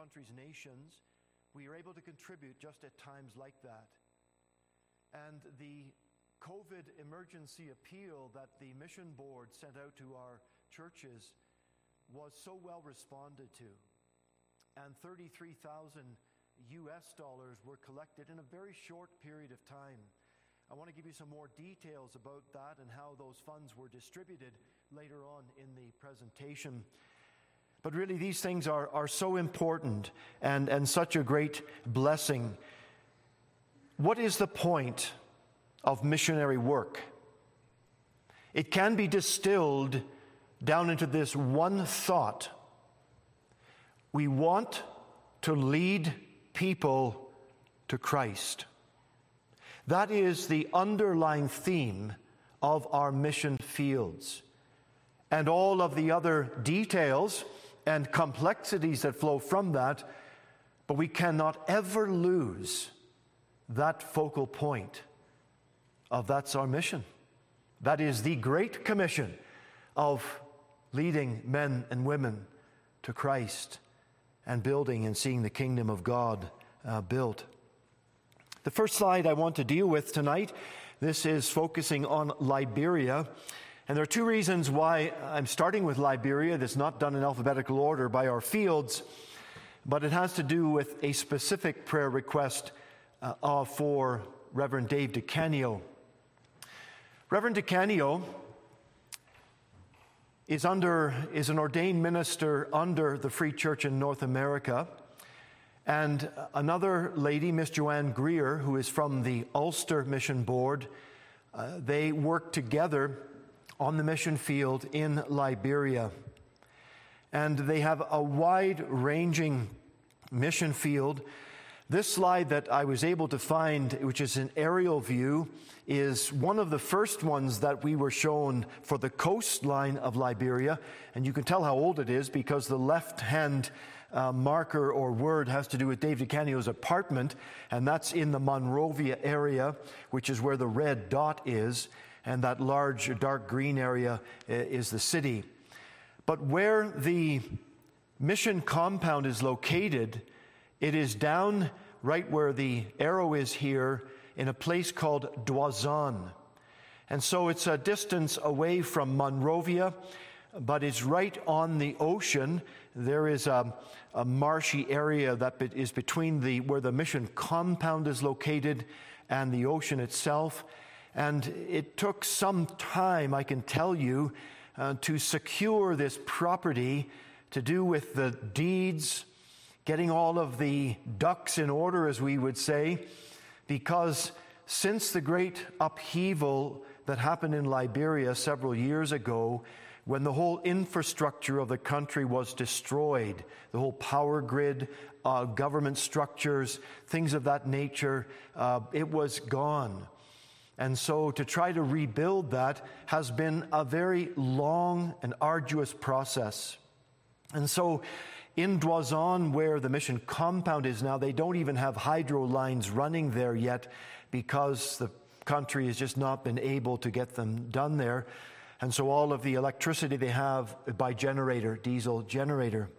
countries, nations, we are able to contribute just at times like that. And the COVID emergency appeal that the mission board sent out to our churches was so well responded to. And $33,000 were collected in a very short period of time. I want to give you some more details about that and how those funds were distributed later on in the presentation. But really, these things are so important and such a great blessing. What is the point of missionary work? It can be distilled down into this one thought. We want to lead people to Christ. That is the underlying theme of our mission fields. And all of the other details and complexities that flow from that, but we cannot ever lose that focal point of that's our mission. That is the Great Commission of leading men and women to Christ and building and seeing the kingdom of God built. The first slide I want to deal with tonight, this is focusing on Liberia. And there are two reasons why I'm starting with Liberia. That's not done in alphabetical order by our fields, but it has to do with a specific prayer request for Reverend Dave DeCanio. Reverend DeCanio is an ordained minister under the Free Church in North America. And another lady, Miss Joanne Greer, who is from the Ulster Mission Board, they work together on the mission field in Liberia. And they have a wide-ranging mission field. This slide that I was able to find, which is an aerial view, is one of the first ones that we were shown for the coastline of Liberia. And you can tell how old it is because the left-hand marker or word has to do with Dave DeCanio's apartment, and that's in the Monrovia area, which is where the red dot is, and that large dark green area is the city. But where the mission compound is located, it is down right where the arrow is here in a place called Douazan. And so it's a distance away from Monrovia, but it's right on the ocean. There is a marshy area that is between where the mission compound is located and the ocean itself. And it took some time, I can tell you, to secure this property, to do with the deeds, getting all of the ducks in order, as we would say, because since the great upheaval that happened in Liberia several years ago, when the whole infrastructure of the country was destroyed, the whole power grid, government structures, things of that nature, it was gone. And so to try to rebuild that has been a very long and arduous process. And so in Douazan, where the mission compound is now, they don't even have hydro lines running there yet because the country has just not been able to get them done there. And so all of the electricity they have by generator, diesel generator.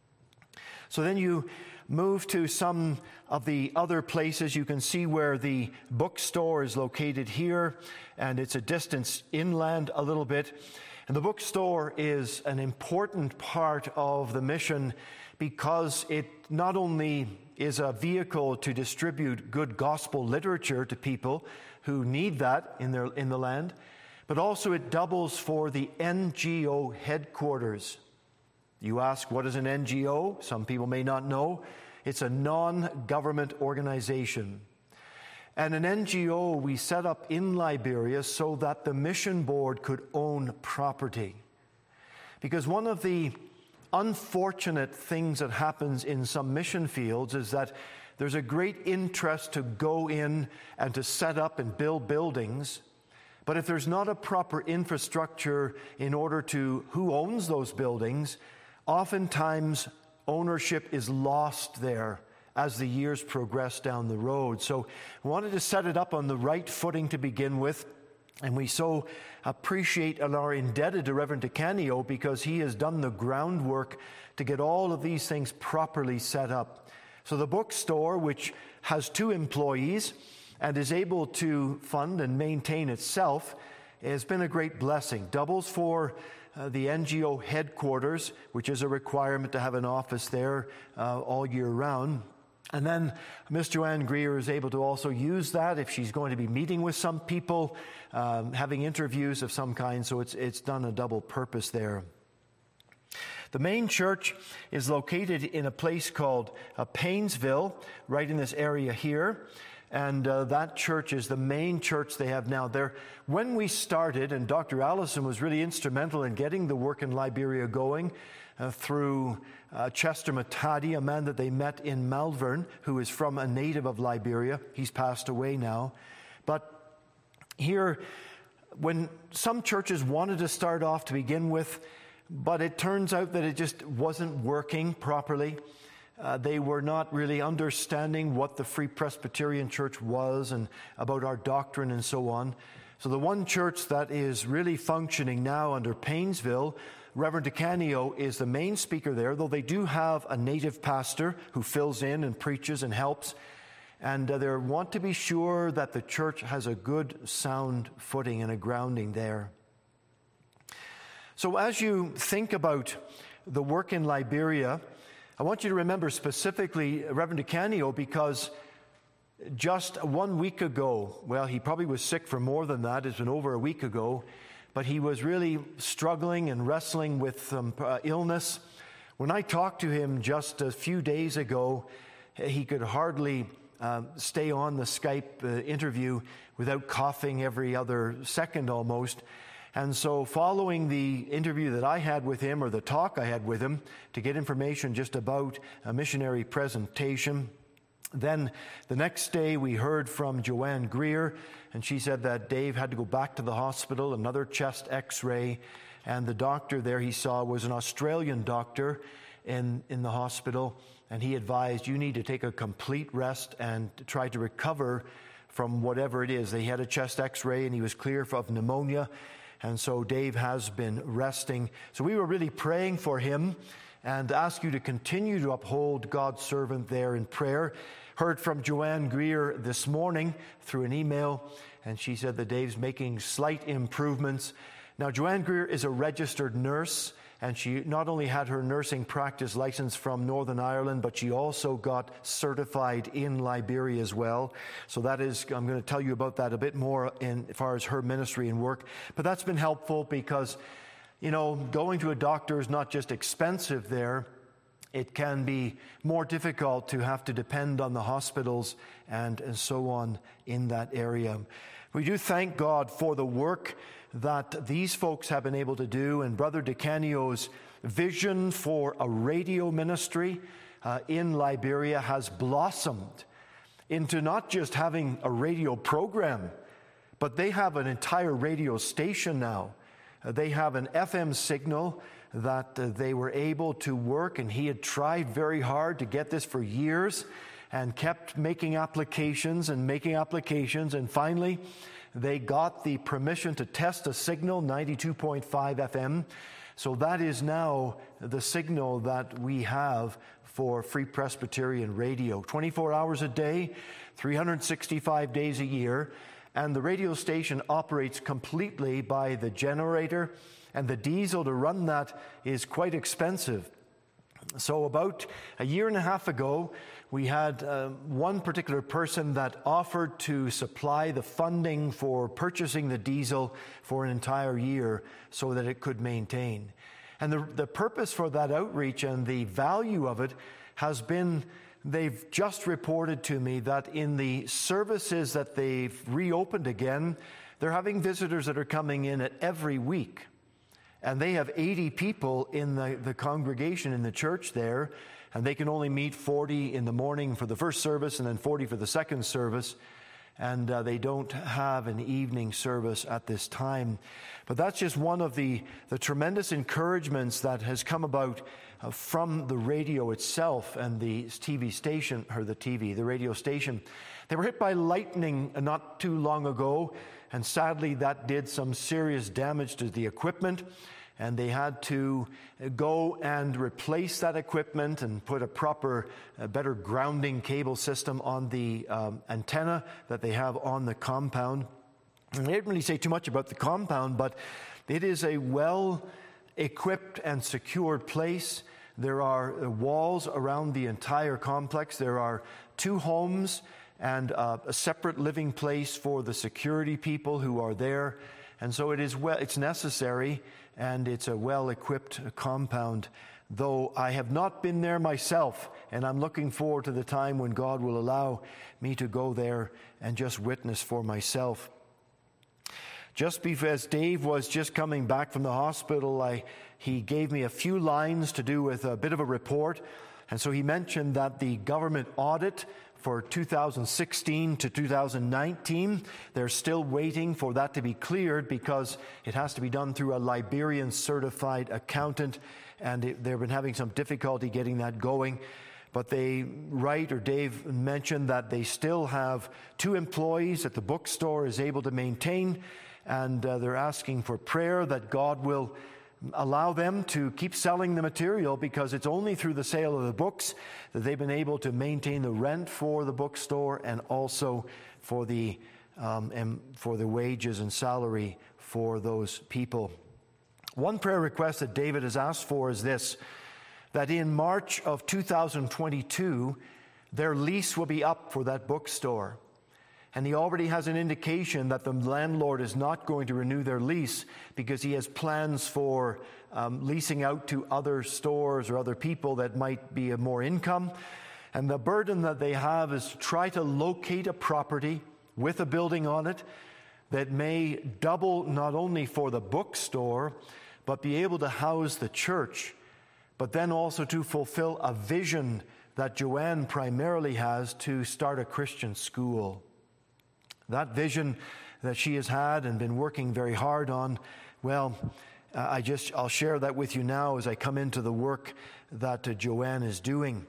So then you move to some of the other places. You can see where the bookstore is located here, and it's a distance inland a little bit. And the bookstore is an important part of the mission because it not only is a vehicle to distribute good gospel literature to people who need that in the land, but also it doubles for the NGO headquarters. You ask, what is an NGO? Some people may not know. It's a non-government organization. And an NGO we set up in Liberia so that the mission board could own property. Because one of the unfortunate things that happens in some mission fields is that there's a great interest to go in and to set up and build buildings. But if there's not a proper infrastructure in order to who owns those buildings, oftentimes ownership is lost there as the years progress down the road. So I wanted to set it up on the right footing to begin with. And we so appreciate and are indebted to Reverend DeCanio because he has done the groundwork to get all of these things properly set up. So the bookstore, which has 2 employees and is able to fund and maintain itself, has been a great blessing. Doubles for the NGO headquarters, which is a requirement to have an office there all year round. And then Miss Joanne Greer is able to also use that if she's going to be meeting with some people, having interviews of some kind, so it's done a double purpose there. The main church is located in a place called Paynesville, right in this area here. And that church is the main church they have now. When we started, and Dr. Allison was really instrumental in getting the work in Liberia going through Chester Matadi, a man that they met in Malvern, who is from a native of Liberia. He's passed away now. But here, when some churches wanted to start off to begin with, but it turns out that it just wasn't working properly. They were not really understanding what the Free Presbyterian Church was and about our doctrine and so on. So the one church that is really functioning now under Paynesville, Reverend DeCanio is the main speaker there, though they do have a native pastor who fills in and preaches and helps. And they want to be sure that the church has a good, sound footing and a grounding there. So as you think about the work in Liberia, I want you to remember specifically Reverend DeCanio, because just 1 week ago, well, he probably was sick for more than that. It's been over a week ago, but he was really struggling and wrestling with some illness. When I talked to him just a few days ago, he could hardly stay on the Skype interview without coughing every other second almost. And so following the interview that I had with him, or the talk I had with him, to get information just about a missionary presentation, then the next day we heard from Joanne Greer, and she said that Dave had to go back to the hospital, another chest x-ray, and the doctor there he saw was an Australian doctor in the hospital, and he advised, you need to take a complete rest and try to recover from whatever it is. They had a chest x-ray and he was clear of pneumonia. And so Dave has been resting. So we were really praying for him and ask you to continue to uphold God's servant there in prayer. Heard from Joanne Greer this morning through an email, and she said that Dave's making slight improvements. Now, Joanne Greer is a registered nurse, and she not only had her nursing practice license from Northern Ireland, but she also got certified in Liberia as well. So that is, I'm going to tell you about that a bit more as far as her ministry and work. But that's been helpful because, you know, going to a doctor is not just expensive there. It can be more difficult to have to depend on the hospitals and so on in that area. We do thank God for the work that these folks have been able to do, and Brother DeCanio's vision for a radio ministry in Liberia has blossomed into not just having a radio program, but they have an entire radio station now. They have an FM signal that they were able to work, and he had tried very hard to get this for years and kept making applications, and finally they got the permission to test a signal, 92.5 FM. So that is now the signal that we have for Free Presbyterian Radio. 24 hours a day, 365 days a year. And the radio station operates completely by the generator. And the diesel to run that is quite expensive. So about a year and a half ago, we had one particular person that offered to supply the funding for purchasing the diesel for an entire year so that it could maintain. And the purpose for that outreach and the value of it has been, they've just reported to me that in the services that they've reopened again, they're having visitors that are coming in at every week. And they have 80 people in the congregation in the church there, and they can only meet 40 in the morning for the first service and then 40 for the second service. and they don't have an evening service at this time. But that's just one of the tremendous encouragements that has come about from the radio itself and the TV station, or the radio station. They were hit by lightning not too long ago, and sadly that did some serious damage to the equipment, and they had to go and replace that equipment and put a proper, better grounding cable system on the antenna that they have on the compound. And they didn't really say too much about the compound, but it is a well-equipped and secured place. There are walls around the entire complex. There are 2 homes and a separate living place for the security people who are there. And so it's necessary, and it's a well-equipped compound, though I have not been there myself, and I'm looking forward to the time when God will allow me to go there and just witness for myself. Just as Dave was just coming back from the hospital, he gave me a few lines to do with a bit of a report, and so he mentioned that the government audit for 2016 to 2019, they're still waiting for that to be cleared because it has to be done through a Liberian certified accountant, and they've been having some difficulty getting that going. But Dave mentioned that they still have 2 employees that the bookstore is able to maintain, and they're asking for prayer that God will allow them to keep selling the material, because it's only through the sale of the books that they've been able to maintain the rent for the bookstore and also for the wages and salary for those people. One prayer request that David has asked for is this: that in March of 2022, their lease will be up for that bookstore. And he already has an indication that the landlord is not going to renew their lease because he has plans for leasing out to other stores or other people that might be of more income. And the burden that they have is to try to locate a property with a building on it that may double not only for the bookstore, but be able to house the church, but then also to fulfill a vision that Joanne primarily has to start a Christian school. That vision that she has had and been working very hard on, well, I'll share that with you now as I come into the work that Joanne is doing.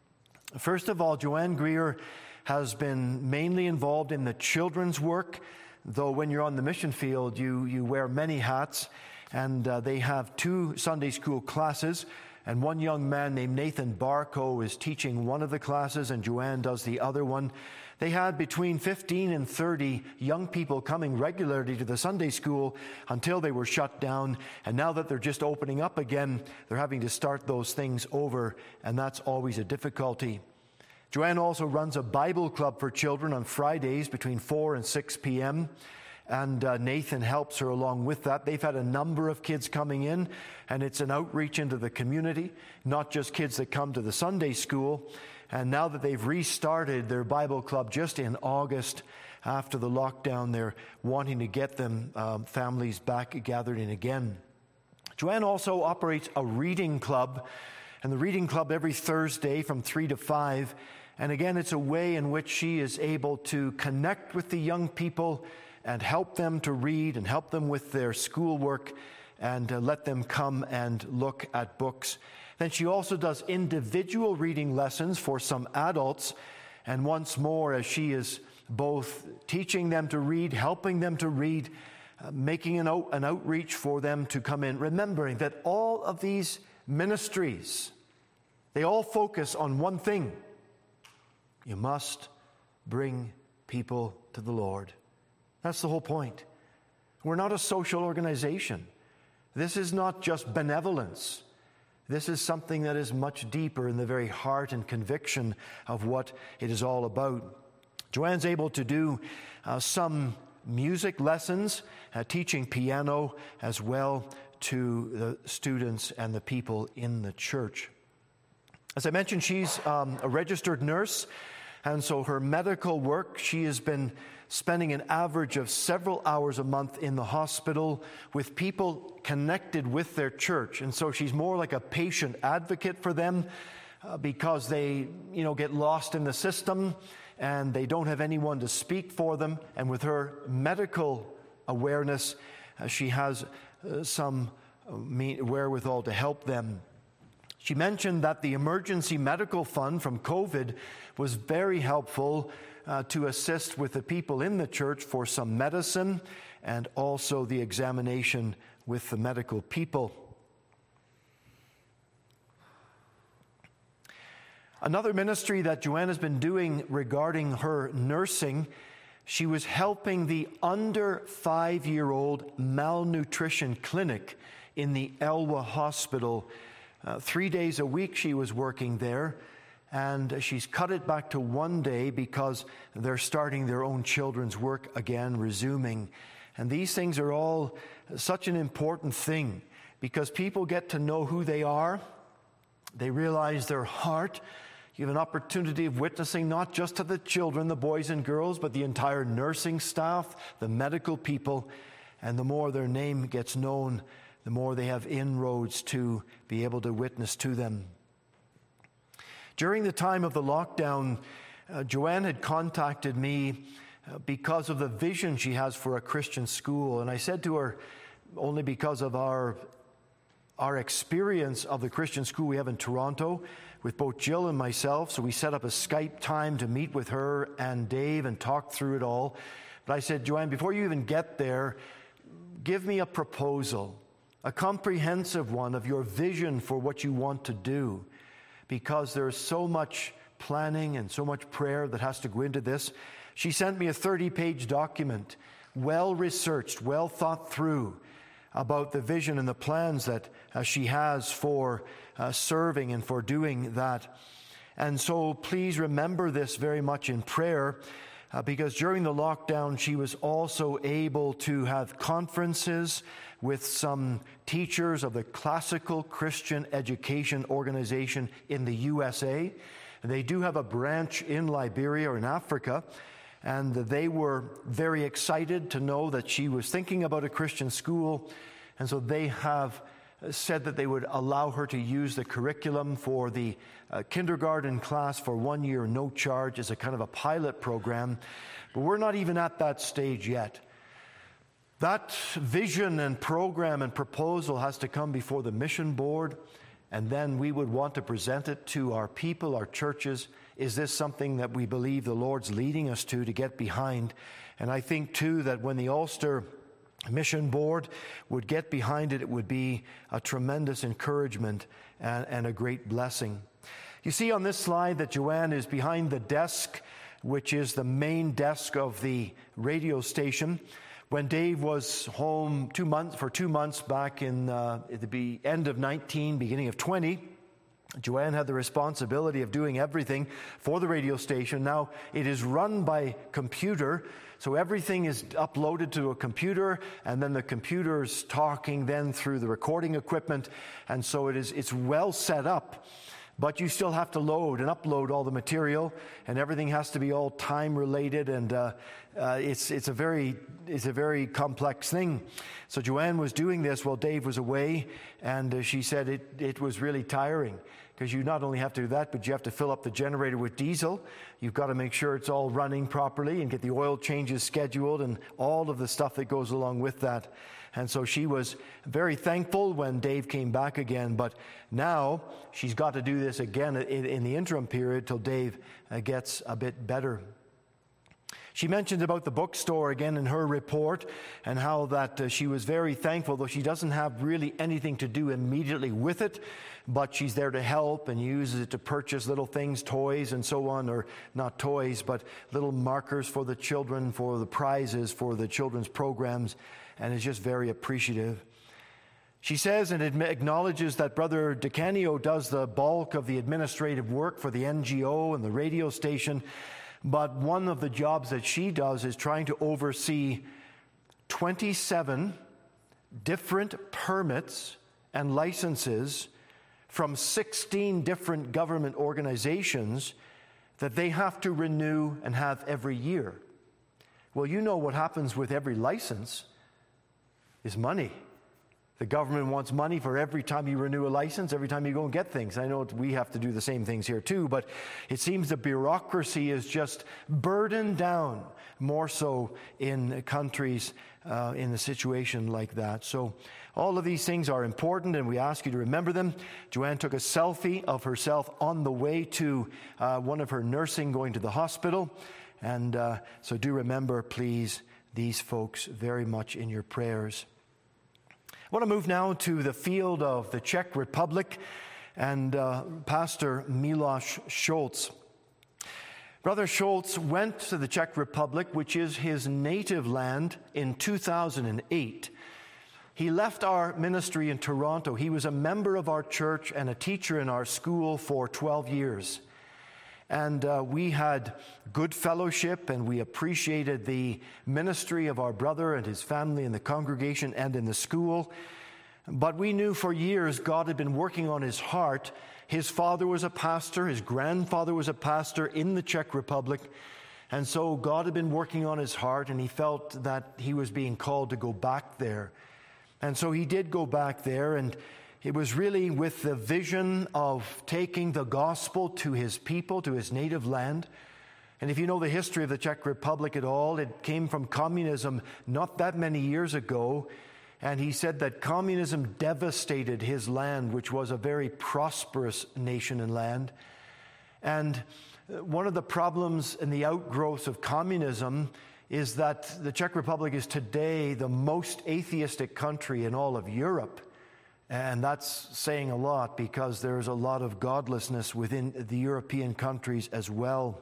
First of all, Joanne Greer has been mainly involved in the children's work, though when you're on the mission field, you wear many hats, and they have 2 Sunday school classes, and one young man named Nathan Barco is teaching one of the classes, and Joanne does the other one. They had between 15 and 30 young people coming regularly to the Sunday school until they were shut down. And now that they're just opening up again, they're having to start those things over, and that's always a difficulty. Joanne also runs a Bible club for children on Fridays between 4 and 6 p.m., and Nathan helps her along with that. They've had a number of kids coming in, and it's an outreach into the community, not just kids that come to the Sunday school. And now that they've restarted their Bible club just in August after the lockdown, they're wanting to get them families back gathered in again. Joanne also operates a reading club, and the reading club every Thursday from 3 to 5. And again, it's a way in which she is able to connect with the young people and help them to read and help them with their schoolwork and let them come and look at books. Then she also does individual reading lessons for some adults. And once more, as she is both teaching them to read, helping them to read, making an outreach for them to come in, remembering that all of these ministries, they all focus on one thing: you must bring people to the Lord. That's the whole point. We're not a social organization. This is not just benevolence. This is something that is much deeper in the very heart and conviction of what it is all about. Joanne's able to do some music lessons, teaching piano as well to the students and the people in the church. As I mentioned, she's a registered nurse, and so her medical work, she has been spending an average of several hours a month in the hospital with people connected with their church. And so she's more like a patient advocate for them, because they, get lost in the system and they don't have anyone to speak for them. And with her medical awareness, she has some wherewithal to help them. She mentioned that the emergency medical fund from COVID was very helpful to assist with the people in the church for some medicine and also the examination with the medical people. Another ministry that Joanne has been doing regarding her nursing, she was helping the under 5-year-old malnutrition clinic in the Elwa Hospital. 3 days a week she was working there, and she's cut it back to 1 day because they're starting their own children's work again, resuming. And these things are all such an important thing because people get to know who they are. They realize their heart. You have an opportunity of witnessing not just to the children, the boys and girls, but the entire nursing staff, the medical people. And the more their name gets known, the more they have inroads to be able to witness to them. During the time of the lockdown, Joanne had contacted me because of the vision she has for a Christian school. And I said to her, only because of our experience of the Christian school we have in Toronto with both Jill and myself, so we set up a Skype time to meet with her and Dave and talk through it all. But I said, Joanne, before you even get there, give me a proposal, a comprehensive one of your vision for what you want to do, because there's so much planning and so much prayer that has to go into this. She sent me a 30-page document, well-researched, well thought through, about the vision and the plans that she has for serving and for doing that. And so please remember this very much in prayer, because during the lockdown she was also able to have conferences with some teachers of the Classical Christian Education Organization in the USA. They do have a branch in Liberia or in Africa, and they were very excited to know that she was thinking about a Christian school, and so they have said that they would allow her to use the curriculum for the kindergarten class for 1 year, no charge, as a kind of a pilot program. But we're not even at that stage yet. That vision and program and proposal has to come before the mission board, and then we would want to present it to our people, our churches. Is this something that we believe the Lord's leading us to get behind? And I think, too, that when the Ulster Mission Board would get behind it, it would be a tremendous encouragement and a great blessing. You see on this slide that Joanne is behind the desk, which is the main desk of the radio station. When Dave was home 2 months back in at the end of 19, beginning of 20, Joanne had the responsibility of doing everything for the radio station. Now it is run by computer, so everything is uploaded to a computer, and then the computer's talking then through the recording equipment, and so it's well set up. But you still have to load and upload all the material, and everything has to be all time related, and it's a very complex thing. So Joanne was doing this while Dave was away, and she said it was really tiring, because you not only have to do that, but you have to fill up the generator with diesel. You've got to make sure it's all running properly and get the oil changes scheduled and all of the stuff that goes along with that. And so she was very thankful when Dave came back again, but now she's got to do this again in the interim period till Dave gets a bit better. She mentioned about the bookstore again in her report, and how that she was very thankful, though she doesn't have really anything to do immediately with it, but she's there to help and uses it to purchase little things, toys and so on, or not toys, but little markers for the children, for the prizes, for the children's programs, and is just very appreciative. She says and acknowledges that Brother DeCanio does the bulk of the administrative work for the NGO and the radio station, but one of the jobs that she does is trying to oversee 27 different permits and licenses from 16 different government organizations that they have to renew and have every year. Well, you know what happens with every license is money. The government wants money for every time you renew a license, every time you go and get things. I know we have to do the same things here too, but it seems the bureaucracy is just burdened down more so in countries in a situation like that. So all of these things are important, and we ask you to remember them. Joanne took a selfie of herself on the way to one of her nursing going to the hospital. And so do remember, please, these folks very much in your prayers. I want to move now to the field of the Czech Republic and Pastor Miloš Šolc. Brother Šolc went to the Czech Republic, which is his native land, in 2008. He left our ministry in Toronto. He was a member of our church and a teacher in our school for 12 years. And we had good fellowship, and we appreciated the ministry of our brother and his family in the congregation and in the school. But we knew for years God had been working on his heart. His father was a pastor. His grandfather was a pastor in the Czech Republic. And so God had been working on his heart, and he felt that he was being called to go back there. And so he did go back there, and it was really with the vision of taking the gospel to his people, to his native land. And if you know the history of the Czech Republic at all, it came from communism not that many years ago. And he said that communism devastated his land, which was a very prosperous nation and land. And one of the problems in the outgrowth of communism is that the Czech Republic is today the most atheistic country in all of Europe. And that's saying a lot, because there's a lot of godlessness within the European countries as well.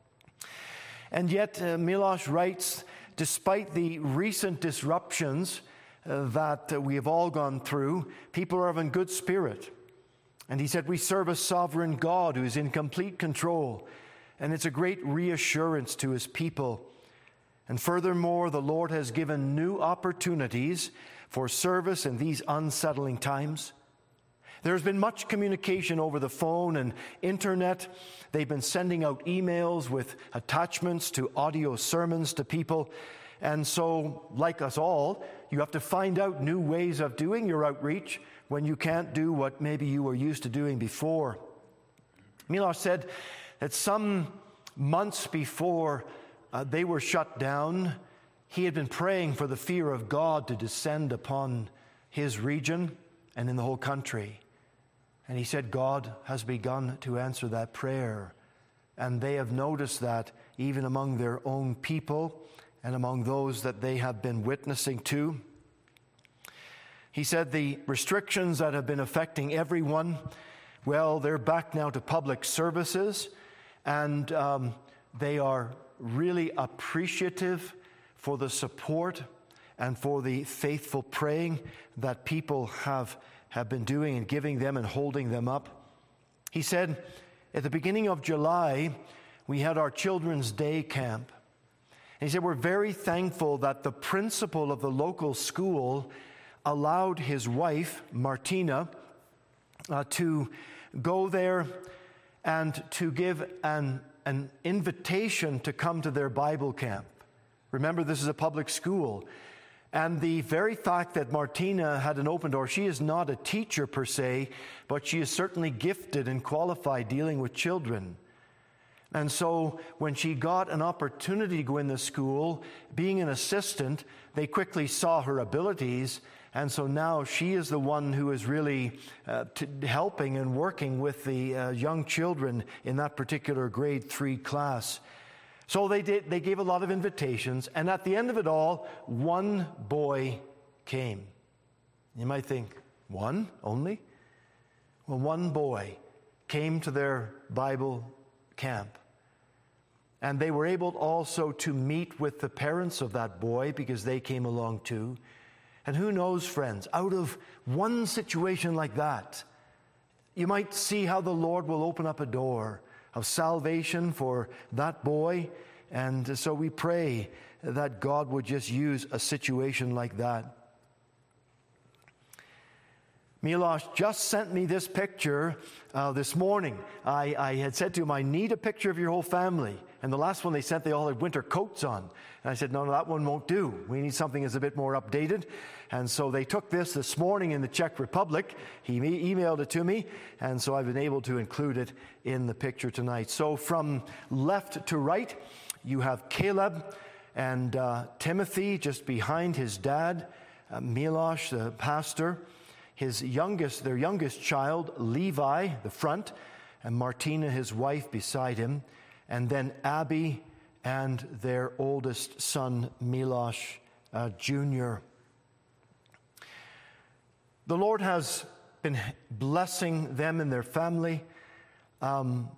And yet, Miloš writes, despite the recent disruptions that we have all gone through, people are of in good spirit. And he said, we serve a sovereign God who is in complete control, and it's a great reassurance to his people. And furthermore, the Lord has given new opportunities for service in these unsettling times. There's been much communication over the phone and internet. They've been sending out emails with attachments to audio sermons to people. And so, like us all, you have to find out new ways of doing your outreach when you can't do what maybe you were used to doing before. Miloš said that some months before they were shut down, he had been praying for the fear of God to descend upon his region and in the whole country. And he said God has begun to answer that prayer. And they have noticed that even among their own people and among those that they have been witnessing to. He said the restrictions that have been affecting everyone, well, they're back now to public services, and they are really appreciative for the support and for the faithful praying that people have been doing and giving them and holding them up. He said, at the beginning of July, we had our Children's Day camp. And he said, we're very thankful that the principal of the local school allowed his wife, Martina, to go there and to give an invitation to come to their Bible camp. Remember, this is a public school. And the very fact that Martina had an open door, she is not a teacher per se, but she is certainly gifted and qualified dealing with children. And so when she got an opportunity to go in the school, being an assistant, they quickly saw her abilities. And so now she is the one who is really helping and working with the young children in that particular grade 3 class. So they gave a lot of invitations, and at the end of it all, one boy came. You might think, one only? Well, one boy came to their Bible camp. And they were able also to meet with the parents of that boy because they came along too. And who knows, friends, out of one situation like that, you might see how the Lord will open up a door of salvation for that boy. And so we pray that God would just use a situation like that. Milosh just sent me this picture this morning. I had said to him, I need a picture of your whole family. And the last one they sent, they all had winter coats on. And I said, no, that one won't do. We need something that's a bit more updated. And so they took this morning in the Czech Republic. He emailed it to me, and so I've been able to include it in the picture tonight. So from left to right, you have Caleb and Timothy just behind his dad, Milosh, the pastor, their youngest child, Levi, the front, and Martina, his wife, beside him, and then Abby and their oldest son, Milosh Jr. The Lord has been blessing them and their family. Can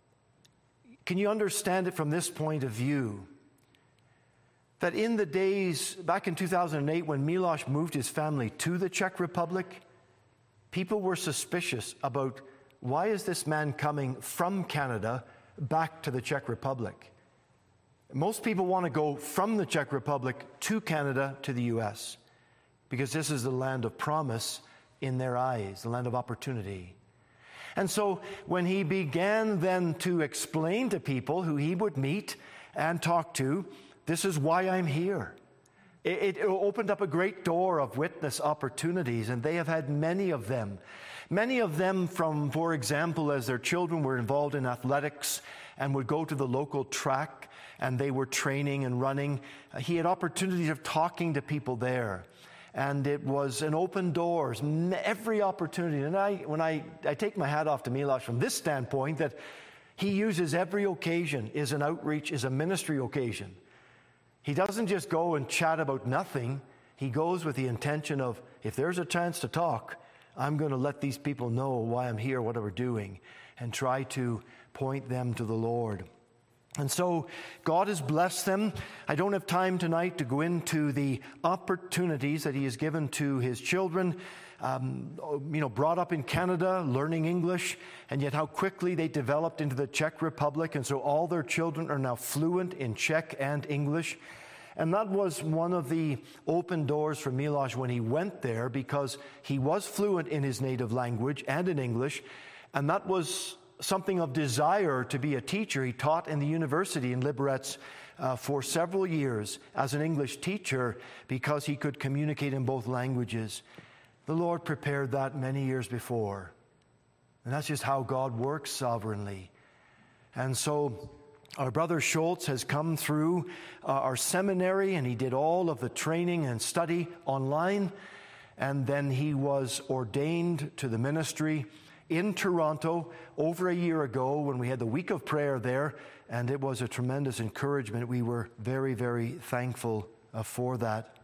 you understand it from this point of view? That in the days back in 2008 when Milosh moved his family to the Czech Republic, people were suspicious about why is this man coming from Canada back to the Czech Republic? Most people want to go from the Czech Republic to Canada to the U.S. because this is the land of promise in their eyes, the land of opportunity. And so when he began then to explain to people who he would meet and talk to, this is why I'm here. It opened up a great door of witness opportunities, and they have had many of them. Many of them from, for example, as their children were involved in athletics and would go to the local track and they were training and running. He had opportunities of talking to people there. And it was an open doors, every opportunity. And when I take my hat off to Milosh from this standpoint, that he uses every occasion is an outreach, is a ministry occasion. He doesn't just go and chat about nothing. He goes with the intention of, if there's a chance to talk, I'm going to let these people know why I'm here, what we're doing, and try to point them to the Lord. And so God has blessed them. I don't have time tonight to go into the opportunities that he has given to his children, brought up in Canada, learning English, and yet how quickly they developed into the Czech Republic. And so all their children are now fluent in Czech and English. And that was one of the open doors for Milosh when he went there, because he was fluent in his native language and in English. And that was something of desire to be a teacher. He taught in the university in Liberec for several years as an English teacher because he could communicate in both languages. The Lord prepared that many years before. And that's just how God works sovereignly. And so our brother Schultz has come through our seminary, and he did all of the training and study online. And then he was ordained to the ministry in Toronto over a year ago when we had the week of prayer there, and it was a tremendous encouragement. We were very, very thankful for that.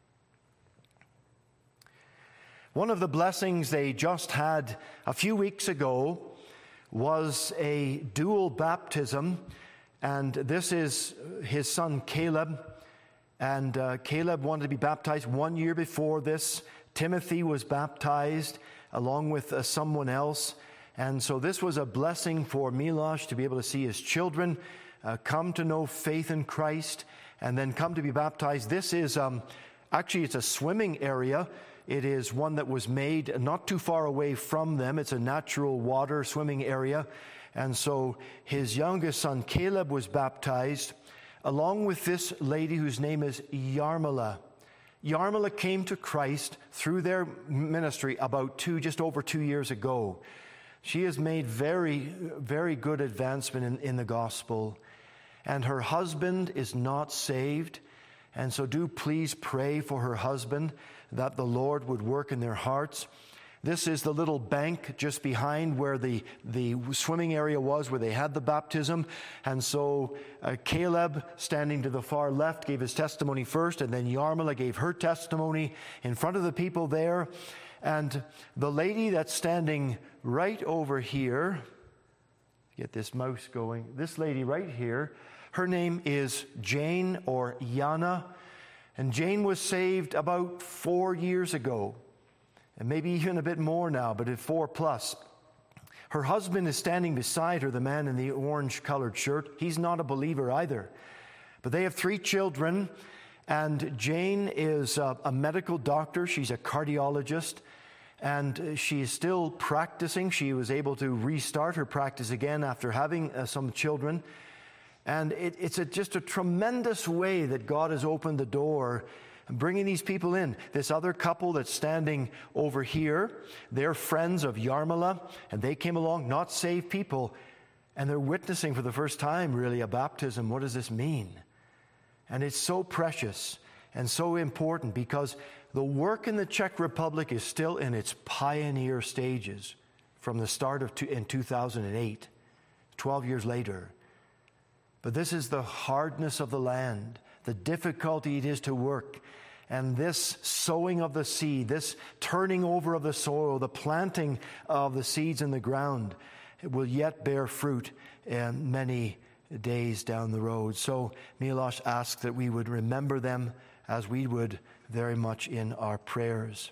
One of the blessings they just had a few weeks ago was a dual baptism, and this is his son Caleb. And Caleb wanted to be baptized 1 year before this. Timothy was baptized along with someone else. And so this was a blessing for Milosh to be able to see his children come to know faith in Christ and then come to be baptized. This is actually, it's a swimming area. It is one that was made not too far away from them. It's a natural water swimming area. And so his youngest son Caleb was baptized along with this lady whose name is Yarmila. Yarmila came to Christ through their ministry about just over 2 years ago. She has made very, very good advancement in the gospel. And her husband is not saved. And so do please pray for her husband that the Lord would work in their hearts. This is the little bank just behind where the swimming area was, where they had the baptism. And so Caleb, standing to the far left, gave his testimony first, and then Yarmila gave her testimony in front of the people there. And the lady that's standing right over here, get this mouse going, this lady right here, her name is Jane or Yana. And Jane was saved about 4 years ago. And maybe even a bit more now, but at 4+. Her husband is standing beside her, the man in the orange-colored shirt. He's not a believer either. But they have 3 children, and Jane is a medical doctor. She's a cardiologist. And she is still practicing. She was able to restart her practice again after having some children. And it's just a tremendous way that God has opened the door and bringing these people in. This other couple that's standing over here, they're friends of Yarmala, and they came along, not saved people, and they're witnessing for the first time, really, a baptism. What does this mean? And it's so precious and so important because the work in the Czech Republic is still in its pioneer stages from the start of in 2008, 12 years later. But this is the hardness of the land, the difficulty it is to work, and this sowing of the seed, this turning over of the soil, the planting of the seeds in the ground, it will yet bear fruit in many days down the road. So Miloš asks that we would remember them as we would very much in our prayers.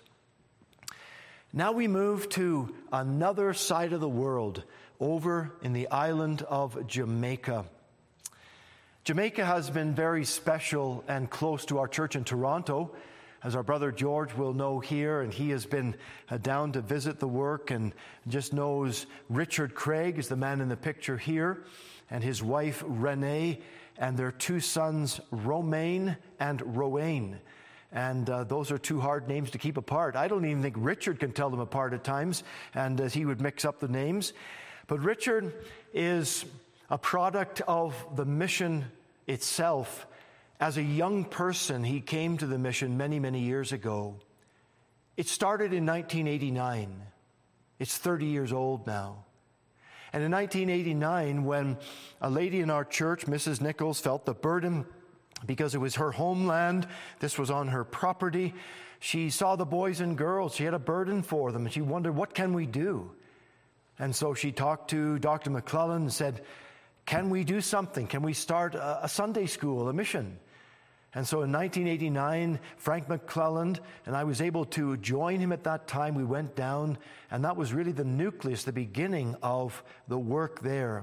Now we move to another side of the world, over in the island of Jamaica. Jamaica has been very special and close to our church in Toronto, as our brother George will know here, and he has been down to visit the work and just knows Richard Craig is the man in the picture here, and his wife Renee, and their two sons Romain and Rowan. And those are two hard names to keep apart. I don't even think Richard can tell them apart at times, and he would mix up the names. But Richard is a product of the mission itself. As a young person, he came to the mission many, many years ago. It started in 1989. It's 30 years old now. And in 1989, when a lady in our church, Mrs. Nichols, felt the burden because it was her homeland, this was on her property, she saw the boys and girls. She had a burden for them, and she wondered, what can we do? And so she talked to Dr. McClellan and said, can we do something? Can we start a Sunday school, a mission? And so in 1989, Frank McClelland and I was able to join him at that time. We went down, and that was really the nucleus, the beginning of the work there.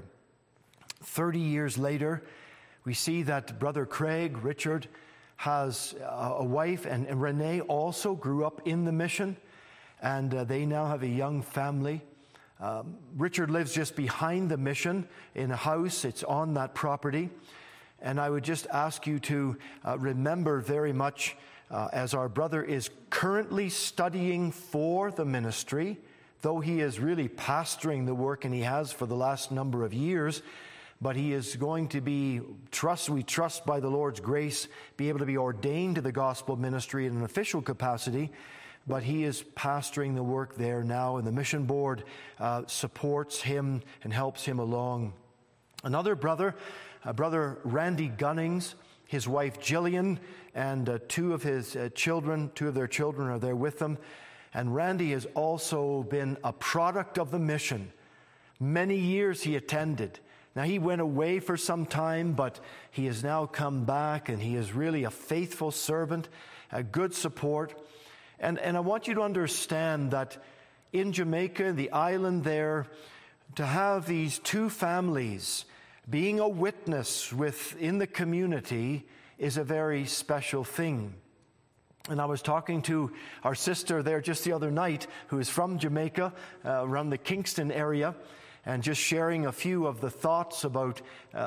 30 years later, we see that Brother Craig, Richard, has a wife, and Renee also grew up in the mission, and they now have a young family. Richard lives just behind the mission in a house. It's on that property. And I would just ask you to remember very much as our brother is currently studying for the ministry, though he is really pastoring the work, and he has for the last number of years, but he is going to be, we trust by the Lord's grace, be able to be ordained to the gospel ministry in an official capacity. But he is pastoring the work there now, and the mission board supports him and helps him along. Another brother, Brother Randy Gunnings, his wife Jillian, and two of their children are there with them. And Randy has also been a product of the mission. Many years he attended. Now he went away for some time, but he has now come back, and he is really a faithful servant, a good support. And I want you to understand that in Jamaica, the island there, to have these two families being a witness within the community is a very special thing. And I was talking to our sister there just the other night, who is from Jamaica, around the Kingston area, and just sharing a few of the thoughts about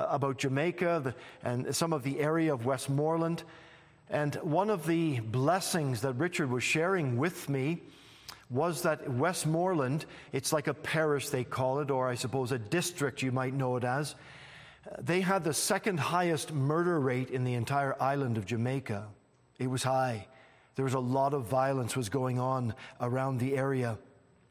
Jamaica and some of the area of Westmoreland. And one of the blessings that Richard was sharing with me was that Westmoreland, it's like a parish they call it, or I suppose a district you might know it as. They had the second highest murder rate in the entire island of Jamaica. It was high. There was a lot of violence was going on around the area.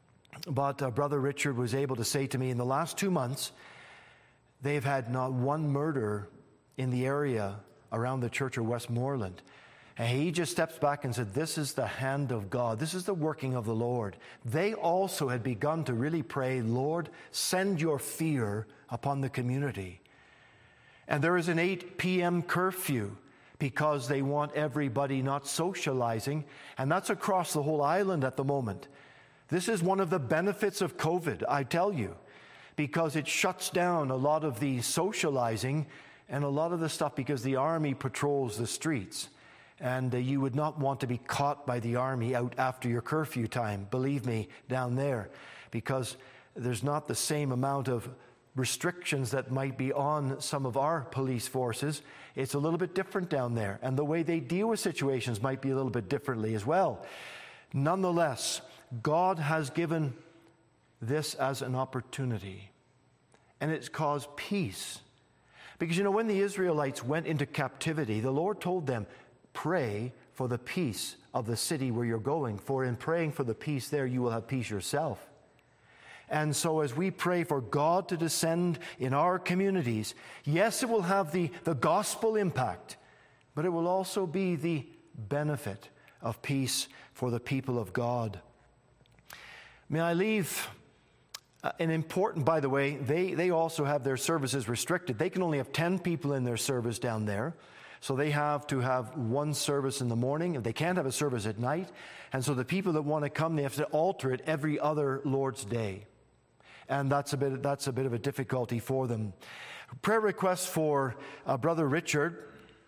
But Brother Richard was able to say to me, in the last 2 months, they've had not one murder in the area around the church of Westmoreland. And he just steps back and said, this is the hand of God. This is the working of the Lord. They also had begun to really pray, Lord, send your fear upon the community. And there is an 8 p.m. curfew because they want everybody not socializing. And that's across the whole island at the moment. This is one of the benefits of COVID, I tell you, because it shuts down a lot of the socializing and a lot of the stuff because the army patrols the streets. And you would not want to be caught by the army out after your curfew time, believe me, down there, because there's not the same amount of restrictions that might be on some of our police forces. It's a little bit different down there, and the way they deal with situations might be a little bit differently as well. Nonetheless, God has given this as an opportunity, and it's caused peace. Because, when the Israelites went into captivity, the Lord told them, pray for the peace of the city where you're going, for in praying for the peace there, you will have peace yourself. And so as we pray for God to descend in our communities, yes, it will have the gospel impact, but it will also be the benefit of peace for the people of God. May I leave an important, by the way, they also have their services restricted. They can only have 10 people in their service down there. So they have to have one service in the morning. They can't have a service at night. And so the people that want to come, they have to alter it every other Lord's Day. And that's a bit of a difficulty for them. Prayer request for Brother Richard.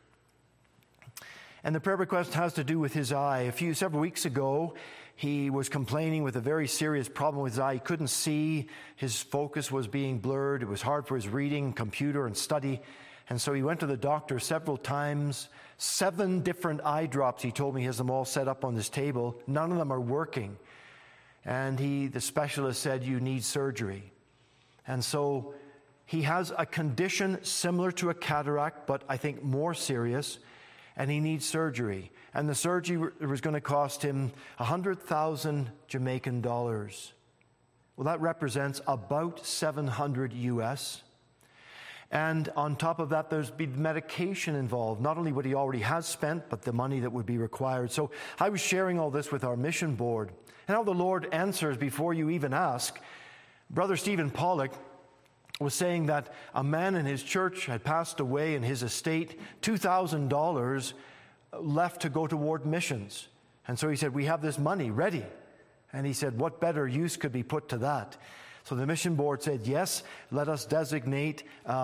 And the prayer request has to do with his eye. Several weeks ago, he was complaining with a very serious problem with his eye. He couldn't see. His focus was being blurred. It was hard for his reading, computer, and study. And so he went to the doctor several times. 7 different eye drops, he told me, he has them all set up on this table. None of them are working. And the specialist said, you need surgery. And so he has a condition similar to a cataract, but I think more serious, and he needs surgery. And the surgery was going to cost him 100,000 Jamaican dollars. Well, that represents about 700 US. And on top of that, there's been medication involved, not only what he already has spent, but the money that would be required. So I was sharing all this with our mission board, and how the Lord answers before you even ask. Brother Stephen Pollock was saying that a man in his church had passed away in his estate, $2,000 left to go toward missions. And so he said, we have this money ready. And he said, what better use could be put to that? So the mission board said, yes, let us designate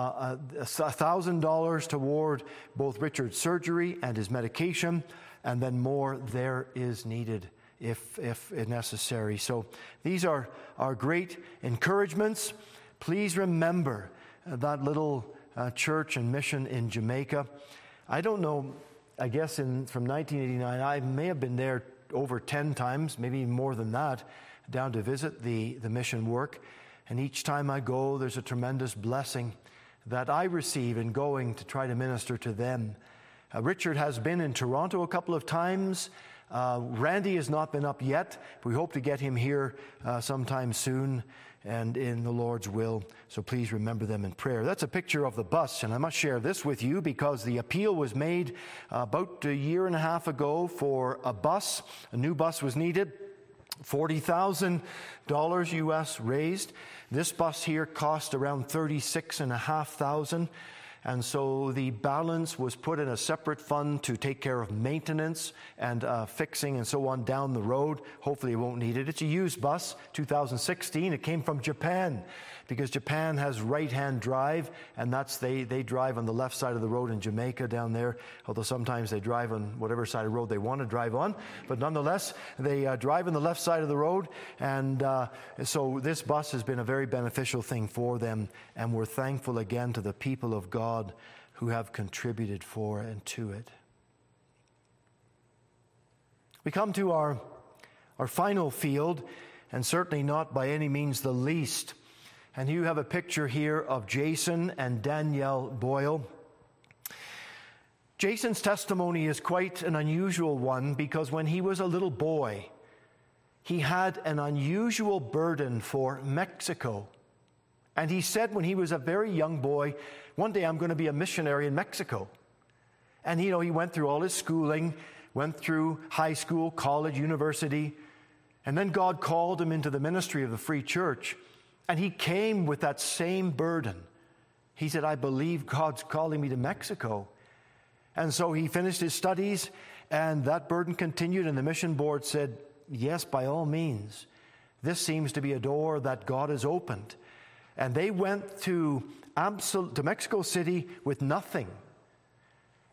$1,000 toward both Richard's surgery and his medication, and then more there is needed if necessary. So these are great encouragements. Please remember that little church and mission in Jamaica. I don't know, I guess from 1989, I may have been there over 10 times, maybe more than that, down to visit the mission work. And each time I go, there's a tremendous blessing that I receive in going to try to minister to them. Richard has been in Toronto a couple of times. Randy has not been up yet. We hope to get him here sometime soon and in the Lord's will. So please remember them in prayer. That's a picture of the bus, and I must share this with you because the appeal was made about a year and a half ago for a bus. A new bus was needed. $40,000 US raised. This bus here cost around $36,500. And so the balance was put in a separate fund to take care of maintenance and fixing and so on down the road. Hopefully it won't need it. It's a used bus, 2016. It came from Japan because Japan has right-hand drive, and they drive on the left side of the road in Jamaica down there, although sometimes they drive on whatever side of the road they want to drive on. But nonetheless, they drive on the left side of the road, and so this bus has been a very beneficial thing for them, and we're thankful again to the people of God who have contributed for and to it. We come to our final field, and certainly not by any means the least. And you have a picture here of Jason and Danielle Boyle. Jason's testimony is quite an unusual one because when he was a little boy, he had an unusual burden for Mexico. And he said when he was a very young boy, one day I'm going to be a missionary in Mexico. And he went through all his schooling, went through high school, college, university, and then God called him into the ministry of the Free Church. And he came with that same burden. He said, I believe God's calling me to Mexico. And so he finished his studies, and that burden continued, and the mission board said, yes, by all means. This seems to be a door that God has opened. And they went to Mexico City with nothing.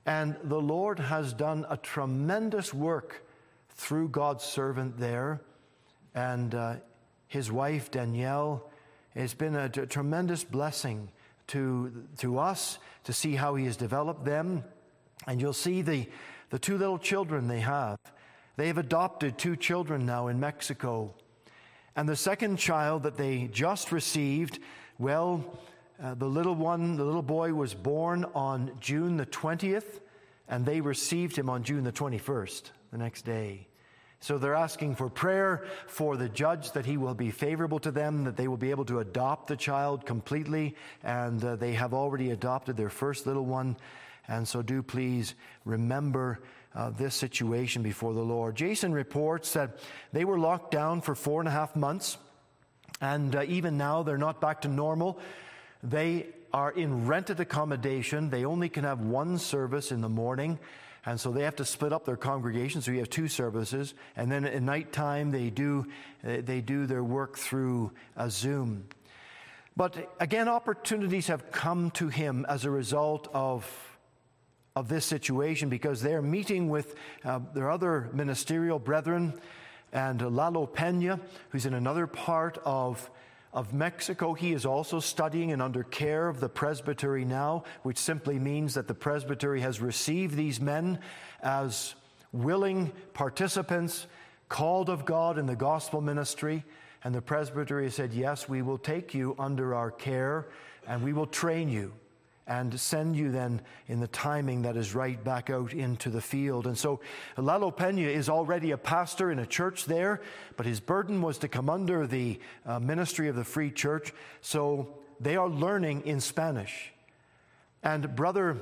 And the Lord has done a tremendous work through God's servant there. And his wife, Danielle, it's been a tremendous blessing to us to see how he has developed them. And you'll see the two little children they have. They have adopted 2 children now in Mexico. And the second child that they just received, well, the little boy was born on June the 20th, and they received him on June the 21st, the next day. So they're asking for prayer for the judge that he will be favorable to them, that they will be able to adopt the child completely, and they have already adopted their first little one. And so do please remember this situation before the Lord. Jason reports that they were locked down for 4.5 months, and even now they're not back to normal. They are in rented accommodation. They only can have 1 service in the morning, and so they have to split up their congregation, so you have 2 services. And then at nighttime, they do their work through Zoom. But again, opportunities have come to him as a result of this situation, because they're meeting with their other ministerial brethren, and Lalo Pena, who's in another part of Mexico. He is also studying and under care of the presbytery now, which simply means that the presbytery has received these men as willing participants, called of God in the gospel ministry. And the presbytery has said, yes, we will take you under our care, and we will train you and send you then in the timing that is right back out into the field. And so Lalo Pena is already a pastor in a church there, but his burden was to come under the ministry of the Free Church. So they are learning in Spanish. And Brother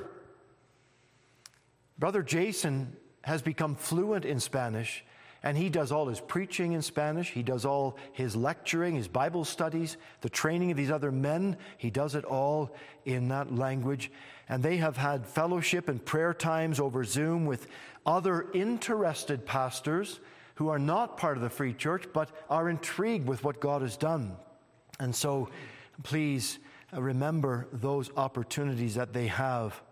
Jason has become fluent in Spanish, and he does all his preaching in Spanish. He does all his lecturing, his Bible studies, the training of these other men. He does it all in that language. And they have had fellowship and prayer times over Zoom with other interested pastors who are not part of the Free Church, but are intrigued with what God has done. And so please remember those opportunities that they have.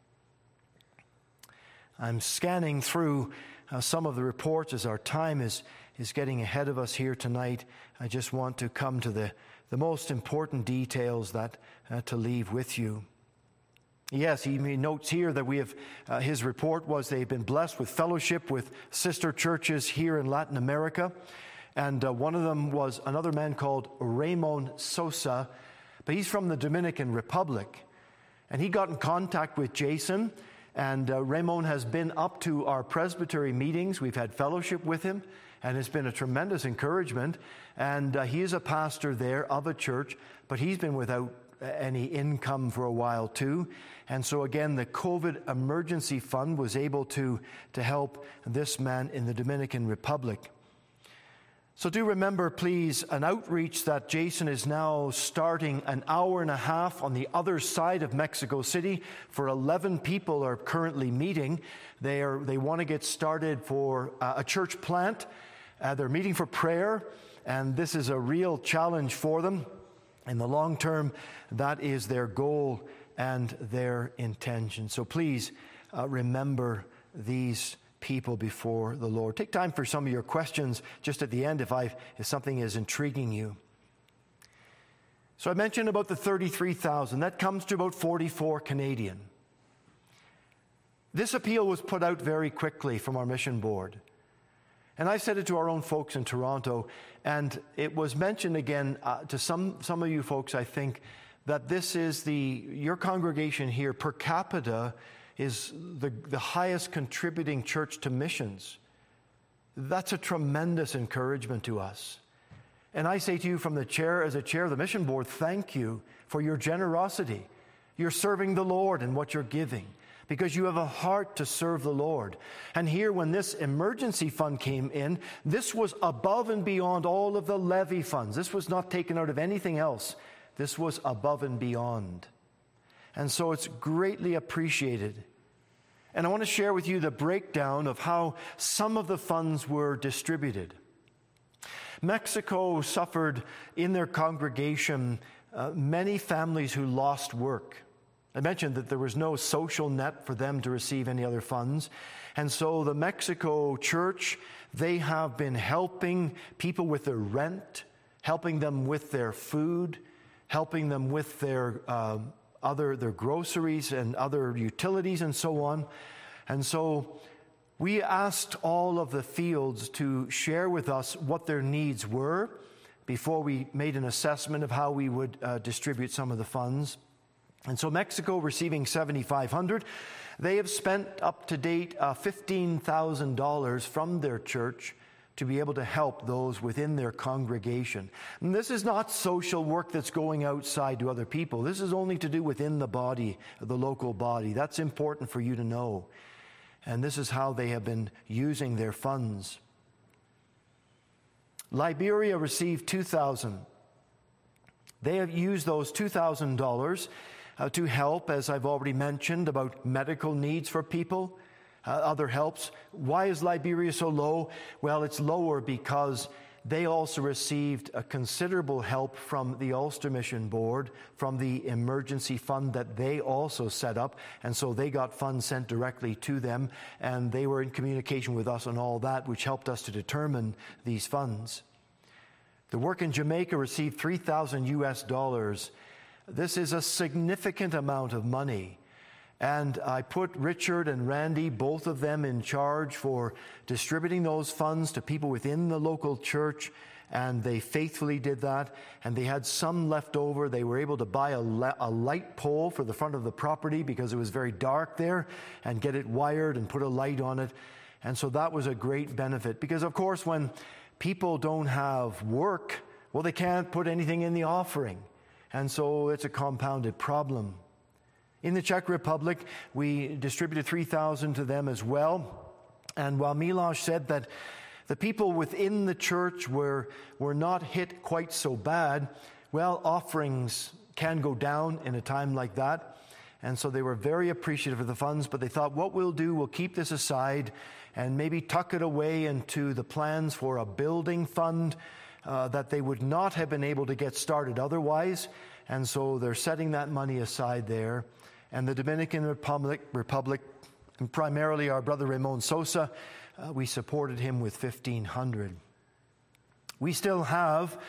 I'm scanning through some of the reports as our time is getting ahead of us here tonight. I just want to come to the most important details that to leave with you. Yes, he notes here that we have, his report was they've been blessed with fellowship with sister churches here in Latin America. And one of them was another man called Ramon Sosa, but he's from the Dominican Republic. And he got in contact with Jason. And Ramon has been up to our presbytery meetings. We've had fellowship with him, and it's been a tremendous encouragement. And he is a pastor there of a church, but he's been without any income for a while too. And so again, the COVID Emergency Fund was able to help this man in the Dominican Republic. So do remember, please, an outreach that Jason is now starting 1.5 hours on the other side of Mexico City. For 11 people are currently meeting. They want to get started for a church plant. They're meeting for prayer, and this is a real challenge for them. In the long term, that is their goal and their intention. So please remember these people before the Lord. Take time for some of your questions just at the end if something is intriguing you. So I mentioned about the 33,000. That comes to about 44 Canadian. This appeal was put out very quickly from our mission board. And I said it to our own folks in Toronto, and it was mentioned again to some of you folks, I think, that this is your congregation here per capita is the highest contributing church to missions. That's a tremendous encouragement to us. And I say to you from the chair, as a chair of the mission board, thank you for your generosity. You're serving the Lord in what you're giving because you have a heart to serve the Lord. And here, when this emergency fund came in, this was above and beyond all of the levy funds. This was not taken out of anything else. This was above and beyond. And so it's greatly appreciated. And I want to share with you the breakdown of how some of the funds were distributed. Mexico suffered in their congregation many families who lost work. I mentioned that there was no social net for them to receive any other funds. And so the Mexico church, they have been helping people with their rent, helping them with their food, helping them with their their groceries and other utilities and so on. And so we asked all of the fields to share with us what their needs were before we made an assessment of how we would distribute some of the funds. And so Mexico receiving $7,500, they have spent up to date $15,000 from their church to be able to help those within their congregation. And this is not social work that's going outside to other people. This is only to do within the body, the local body. That's important for you to know. And this is how they have been using their funds. Liberia received $2,000. They have used those $2,000 to help, as I've already mentioned, about medical needs for people, other helps. Why is Liberia so low? Well, it's lower because they also received a considerable help from the Ulster Mission Board, from the emergency fund that they also set up, and so they got funds sent directly to them, and they were in communication with us on all that, which helped us to determine these funds. The work in Jamaica received $3,000. This is a significant amount of money. And I put Richard and Randy, both of them, in charge for distributing those funds to people within the local church, and they faithfully did that. And they had some left over. They were able to buy a light pole for the front of the property because it was very dark there, and get it wired and put a light on it. And so that was a great benefit because, of course, when people don't have work, well, they can't put anything in the offering. And so it's a compounded problem. In the Czech Republic, we distributed $3,000 to them as well. And while Miloš said that the people within the church were not hit quite so bad, well, offerings can go down in a time like that. And so they were very appreciative of the funds, but they thought, what we'll do, we'll keep this aside and maybe tuck it away into the plans for a building fund that they would not have been able to get started otherwise. And so they're setting that money aside there. And the Dominican Republic, and primarily our brother Ramon Sosa, we supported him with $1,500. We still have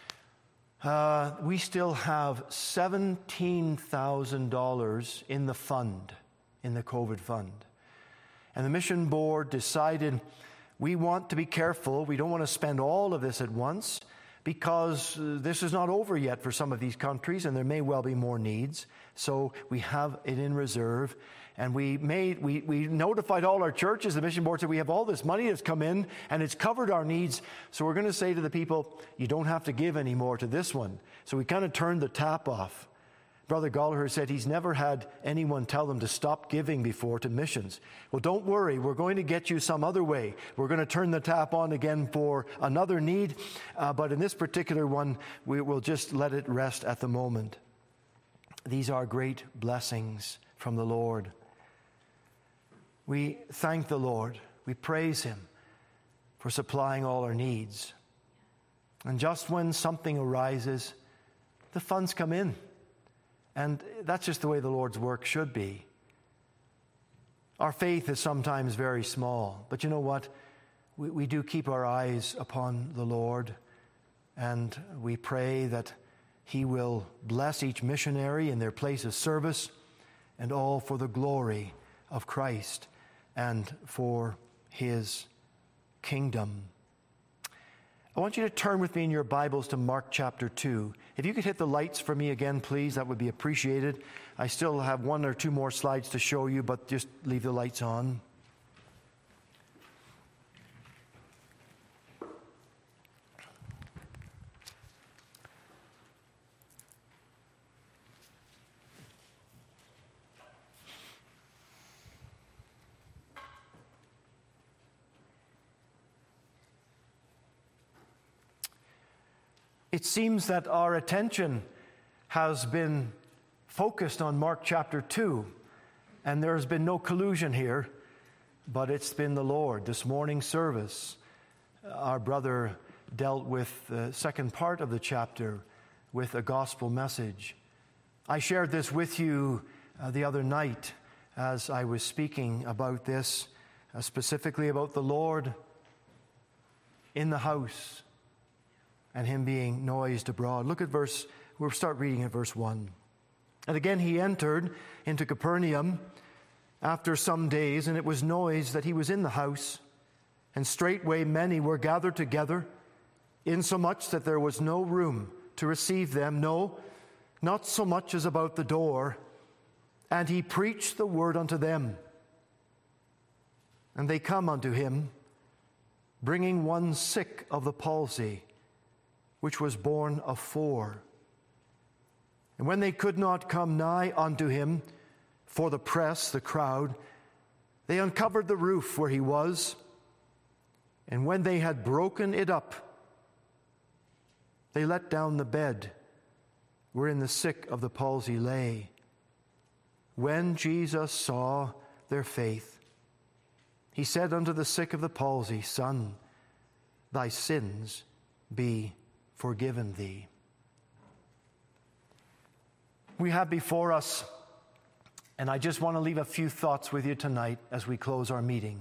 $17,000 in the fund, in the COVID fund. And the mission board decided we want to be careful. We don't want to spend all of this at once because this is not over yet for some of these countries and there may well be more needs. So we have it in reserve. And we notified all our churches. The mission board said we have all this money that's come in and it's covered our needs. So we're going to say to the people, you don't have to give anymore to this one. So we kind of turned the tap off. Brother Gallagher said he's never had anyone tell them to stop giving before to missions. Well, don't worry. We're going to get you some other way. We're going to turn the tap on again for another need. But in this particular one, we will just let it rest at the moment. These are great blessings from the Lord. We thank the Lord. We praise Him for supplying all our needs. And just when something arises, the funds come in. And that's just the way the Lord's work should be. Our faith is sometimes very small. But you know what? We do keep our eyes upon the Lord. And we pray that He will bless each missionary in their place of service, and all for the glory of Christ and for His kingdom. I want you to turn with me in your Bibles to Mark chapter 2. If you could hit the lights for me again, please, that would be appreciated. I still have one or two more slides to show you, but just leave the lights on. It seems that our attention has been focused on Mark chapter 2, and there has been no collusion here, but it's been the Lord. This morning's service, our brother dealt with the second part of the chapter with a gospel message. I shared this with you the other night as I was speaking about this, specifically about the Lord in the house and him being noised abroad. Look at we'll start reading at verse 1. And again he entered into Capernaum after some days, and it was noised that he was in the house. And straightway many were gathered together, insomuch that there was no room to receive them, no, not so much as about the door. And he preached the word unto them. And they come unto him, bringing one sick of the palsy, which was born of 4. And when they could not come nigh unto him for the press, the crowd, they uncovered the roof where he was. And when they had broken it up, they let down the bed wherein the sick of the palsy lay. When Jesus saw their faith, he said unto the sick of the palsy, Son, thy sins be forgiven thee. We have before us, and I just want to leave a few thoughts with you tonight as we close our meeting.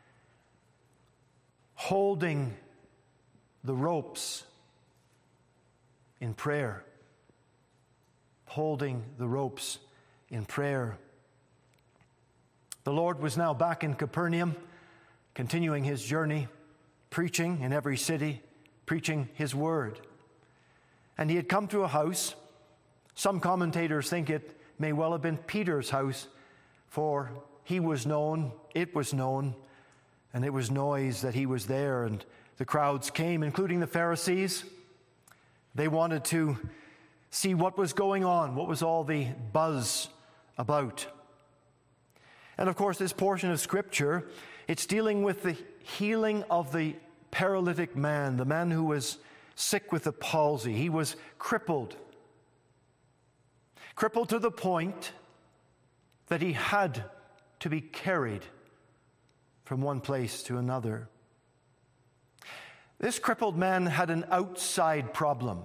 Holding the ropes in prayer. Holding the ropes in prayer. The Lord was now back in Capernaum, continuing his journey, preaching in every city, preaching his word. And he had come to a house. Some commentators think it may well have been Peter's house, for he was known, it was known, and it was noised that he was there, and the crowds came, including the Pharisees. They wanted to see what was going on, what was all the buzz about. And of course, this portion of Scripture, it's dealing with the healing of the paralytic man, the man who was sick with the palsy. He was crippled to the point that he had to be carried from one place to another. This crippled man had an outside problem.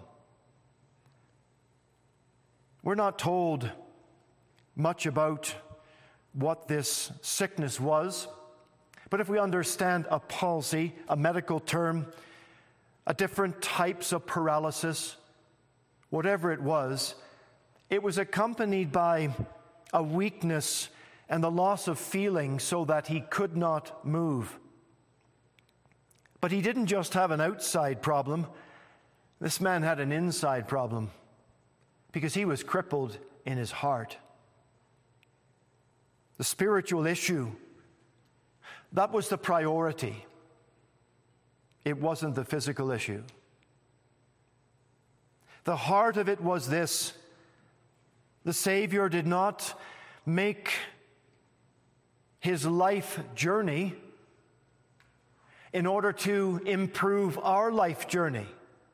We're not told much about what this sickness was, but if we understand a palsy, a medical term, a different types of paralysis, whatever it was accompanied by a weakness and the loss of feeling so that he could not move. But he didn't just have an outside problem. This man had an inside problem because he was crippled in his heart. The spiritual issue, that was the priority. It wasn't the physical issue. The heart of it was this: the Savior did not make his life journey in order to improve our life journey.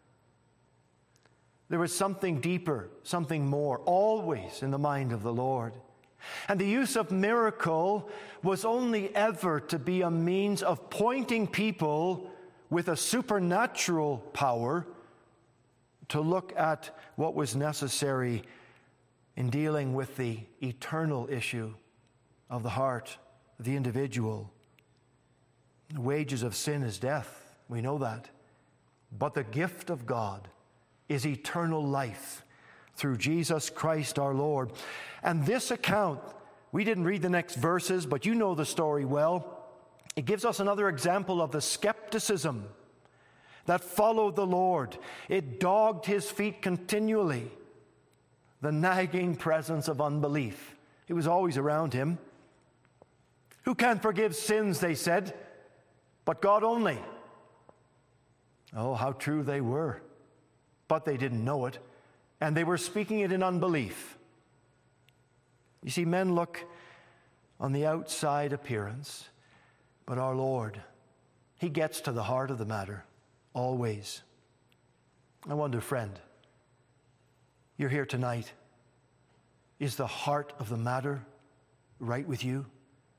There was something deeper, something more, always in the mind of the Lord. And the use of miracle was only ever to be a means of pointing people with a supernatural power to look at what was necessary in dealing with the eternal issue of the heart of the individual. The wages of sin is death. We know that. But the gift of God is eternal life through Jesus Christ our Lord. And this account, we didn't read the next verses, but you know the story well. It gives us another example of the skepticism that followed the Lord. It dogged his feet continually. The nagging presence of unbelief. It was always around him. Who can forgive sins, they said, but God only. Oh, how true they were. But they didn't know it, and they were speaking it in unbelief. You see, men look on the outside appearance, but our Lord, he gets to the heart of the matter, always. I wonder, friend, you're here tonight. Is the heart of the matter right with you?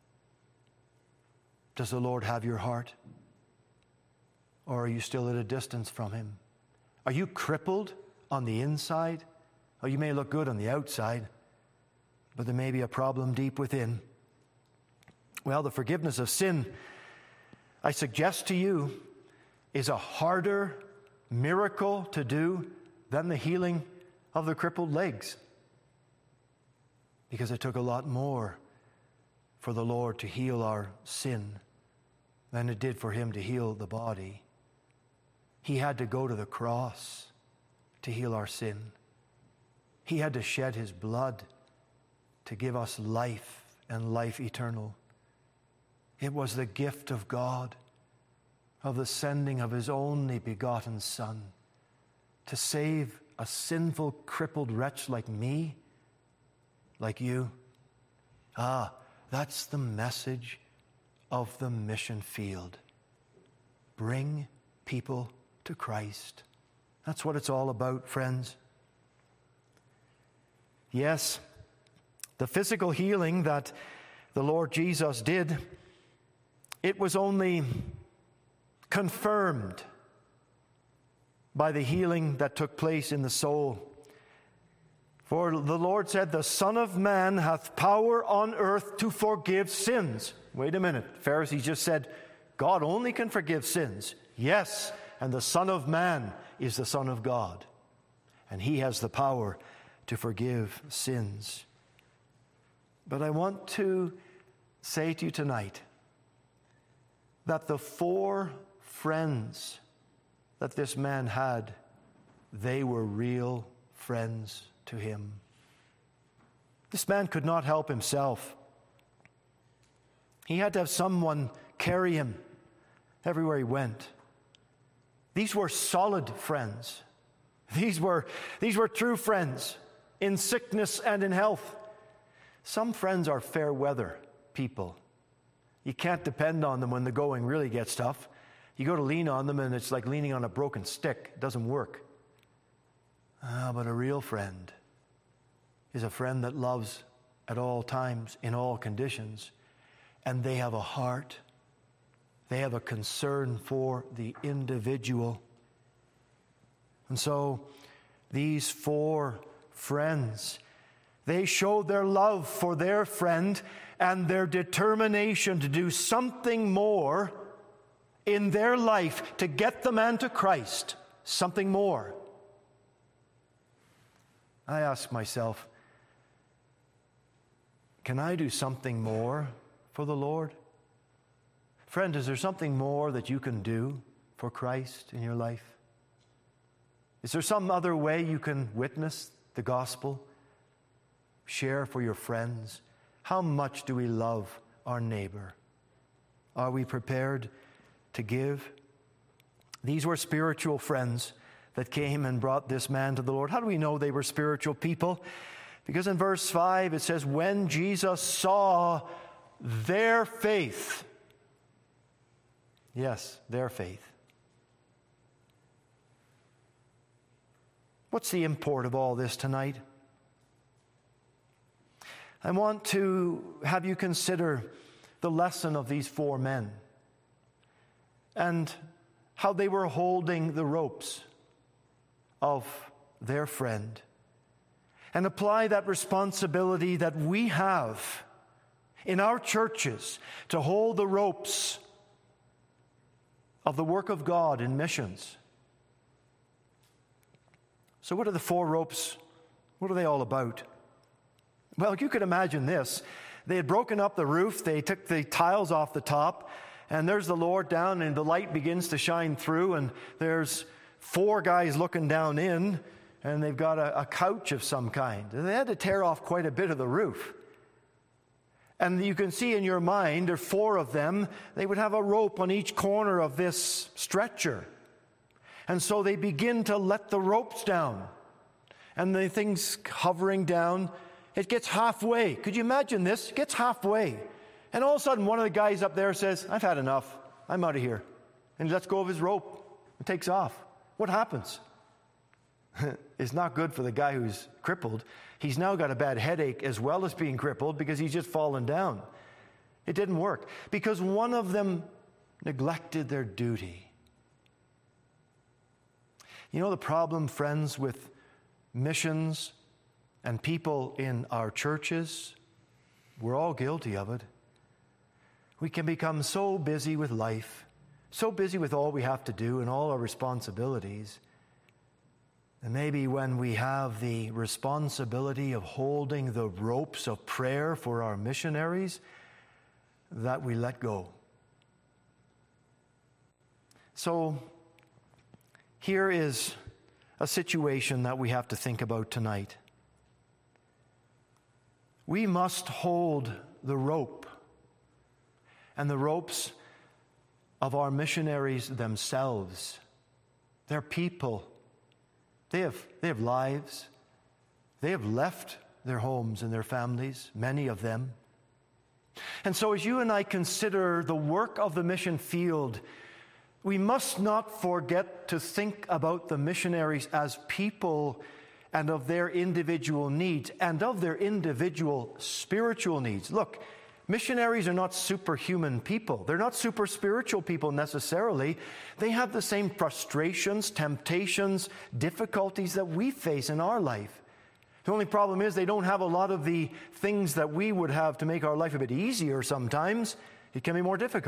Does the Lord have your heart? Or are you still at a distance from him? Are you crippled on the inside? Oh, you may look good on the outside. but there may be a problem deep within. Well, the forgiveness of sin, I suggest to you, is a harder miracle to do than the healing of the crippled legs. Because it took a lot more for the Lord to heal our sin than it did for him to heal the body. He had to go to the cross to heal our sin. He had to shed his blood to give us life and life eternal. It was the gift of God, of the sending of his only begotten Son to save a sinful, crippled wretch like me, like you. That's the message of the mission field. Bring people to Christ. That's what it's all about, friends. Yes, the physical healing that the Lord Jesus did, it was only confirmed by the healing that took place in the soul. For the Lord said, the Son of Man hath power on earth to forgive sins. Wait a minute. Pharisees just said, God only can forgive sins. Yes, and the Son of Man is the Son of God. And he has the power to forgive sins. But I want to say to you tonight that the 4 friends that this man had, they were real friends to him. This man could not help himself. He had to have someone carry him everywhere he went. These were solid friends. These were true friends in sickness and in health. Some friends are fair weather people. You can't depend on them when the going really gets tough. You go to lean on them and it's like leaning on a broken stick. It doesn't work. But a real friend is a friend that loves at all times, in all conditions, and they have a heart. They have a concern for the individual. And so these 4 friends, they showed their love for their friend and their determination to do something more in their life to get the man to Christ. Something more. I ask myself, can I do something more for the Lord? Friend, is there something more that you can do for Christ in your life? Is there some other way you can witness the gospel? Share for your friends? How much do we love our neighbor? Are we prepared to give? These were spiritual friends that came and brought this man to the Lord. How do we know they were spiritual people? Because in verse 5 it says, when Jesus saw their faith. Yes, their faith. What's the import of all this tonight? I want to have you consider the lesson of these 4 men and how they were holding the ropes of their friend, and apply that responsibility that we have in our churches to hold the ropes of the work of God in missions. So what are the 4 ropes? What are they all about? Well, you could imagine this. They had broken up the roof. They took the tiles off the top, and there's the Lord down, and the light begins to shine through, and there's 4 guys looking down in, and they've got a couch of some kind. And they had to tear off quite a bit of the roof. And you can see in your mind, there are 4 of them. They would have a rope on each corner of this stretcher. And so they begin to let the ropes down. And the thing's hovering down. It gets halfway. Could you imagine this? It gets halfway. And all of a sudden, one of the guys up there says, I've had enough. I'm out of here. And he lets go of his rope and takes off. What happens? It's not good for the guy who's crippled. He's now got a bad headache as well as being crippled because he's just fallen down. It didn't work because one of them neglected their duty. You know the problem, friends, with missions and people in our churches, we're all guilty of it. We can become so busy with life, so busy with all we have to do and all our responsibilities, and maybe when we have the responsibility of holding the ropes of prayer for our missionaries, that we let go. So here is a situation that we have to think about tonight. We must hold the rope, and the ropes of our missionaries themselves. They're people. They have lives. They have left their homes and their families, many of them. And so as you and I consider the work of the mission field, we must not forget to think about the missionaries as people and of their individual needs and of their individual spiritual needs. Look, missionaries are not superhuman people. They're not super spiritual people necessarily. They have the same frustrations, temptations, difficulties that we face in our life. The only problem is they don't have a lot of the things that we would have to make our life a bit easier sometimes. It can be more difficult.